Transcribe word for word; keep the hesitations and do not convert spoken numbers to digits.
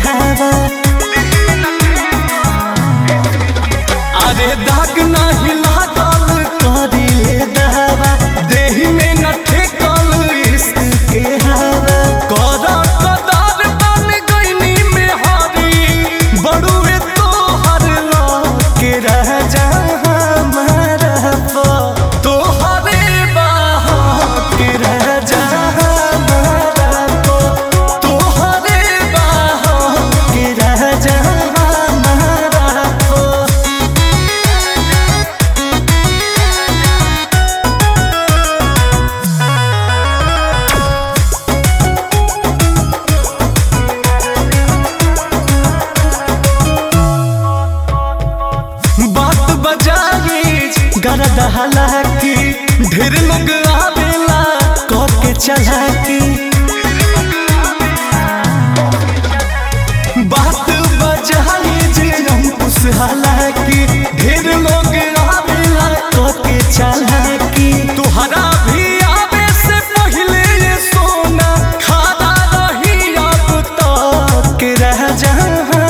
हवा अरे दाग नहीं लागल करिले दहवा देही में न ठेकल इश्क के हवा कर कदार बन गईनी में हरी बड़ुए तो हर के रह जा हमारा तो हरे बाह के रह जा हमारा तो हरे बाह के रह जा हमारा बात बजाई गरद हालाकी ढेर लोग आवेला कर के चलाकी बात बजाई जे अंकुश हालाकी ढेर लोग आवेला कर के चलाकी तुहरा भी आवे से पहले ये सोना खाना रही अब तक रह जा